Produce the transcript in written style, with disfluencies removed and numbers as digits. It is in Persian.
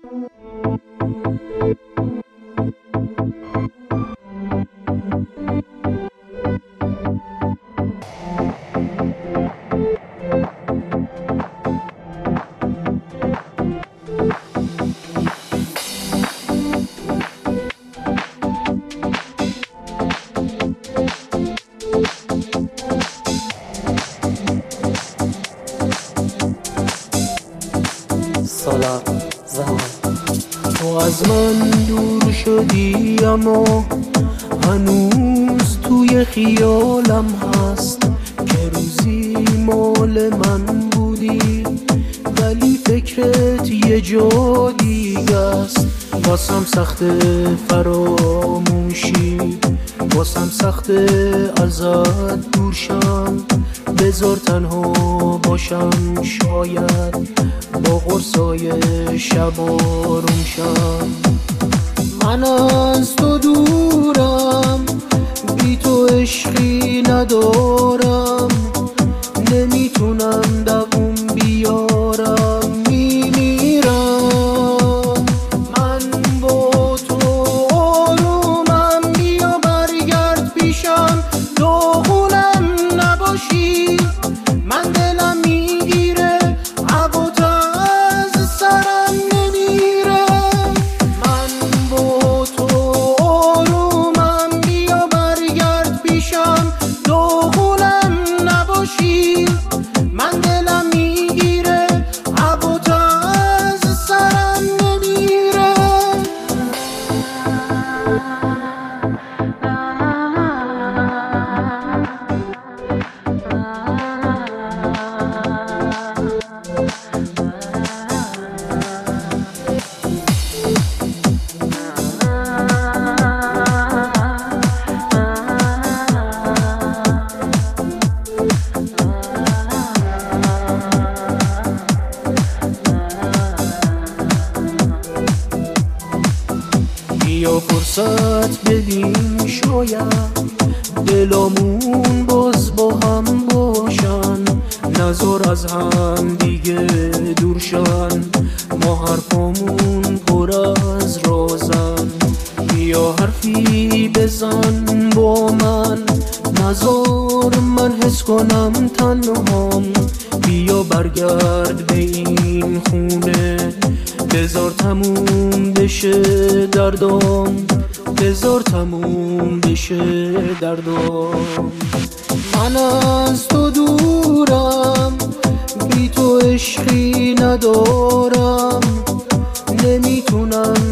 سالار زمان تو از من دور شدی اما هنوز توی خیالم هست که روزی مال من بودی، ولی فکرت یه جا دیگه است. واسم سخت فراموشی، واسم سخت ازت دور شم، بذار تنها باشم، شاید با قرصای شب آروم شم. من از تو دورم، بی تو عشقی ندارم، نمیتونم دووم بیارم، میمیرم. من با تو آرومم، بیا برگرد پیشم، داغونم نباشی. من دلم میگیره، عبات از سرم نمیره. من با تو آرومم، بیا برگرد پیشم، داغونم نباشی. من دلم میگیره، عبات از سرم نمیره. بیا فرصت بدیم، شاید دلامون باز با هم باشن، نذار از هم دیگه دور شن، ما حرفامون پر از رازن. بیا حرفی بزن با من، نذار من حس کنم تنهام. بیا برگرد به این خونه، بذار تموم بشه دردام، بذار تموم بشه دردام. من از تو دورم، بی تو عشقی ندارم، نمیتونم